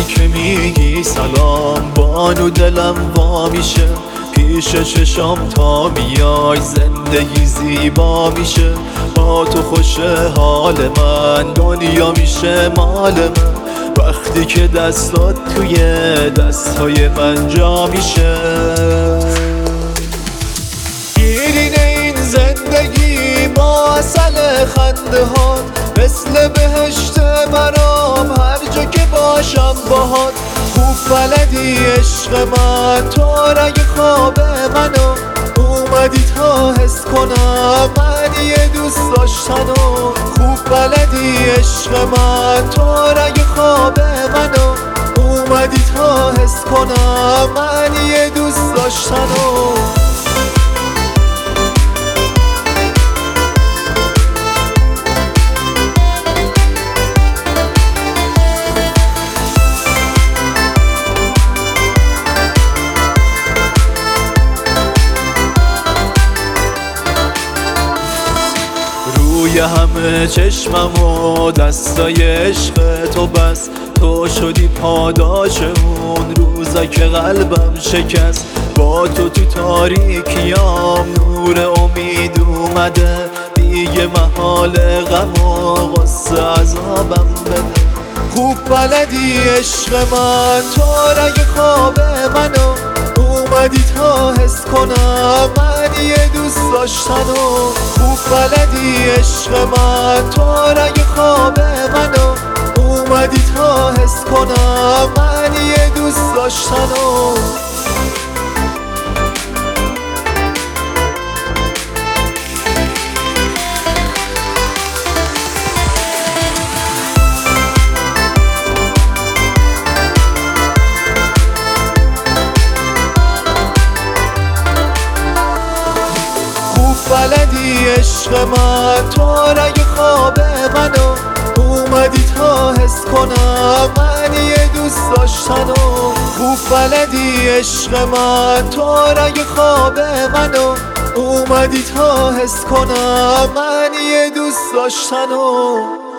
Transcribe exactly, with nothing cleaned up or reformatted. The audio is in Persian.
وقتی که میگی سلام بانو دلم وا میشه، پیش چشام تا میای زندگی زیبا میشه. با تو خوشه حال من، دنیا میشه مال من، وقتی که دستات توی دستهای من جا میشه. گیرین این زندگی با اصل خنده هات، مثل بهشت برام هر جا که باشم باهات. خوب بلدی عشق من، تو رنگ خواب منو اومدی تا حس کنم من یه دوست داشتنو. خوب بلدی عشق من، تو رنگ خواب منو اومدی تا حس کنم من یه دوست داشتنو. روی همه چشمم و دستای عشق تو بس، تو شدی پاداش اون روزا که قلبم شکست. با تو تو تاریکیام نور امید اومده، دیگه محال غم و غصه عذابم بده. خوب بلدی عشق من، تو رنگ خواب منو اومدی تا حس کنم من یه دوست داشتنو. خوب بلدی عشق من، تو رنگ خواب منو اومدی تا حس کنم من یه دوست داشتنو. بلدی عشق من، تو رنگ خواب منو اومدی تا حس کنم من یه دوست داشتنو. خوب بلدی عشق من، تو رنگ خواب منو اومدی تا حس کنم من یه دوست داشتنو.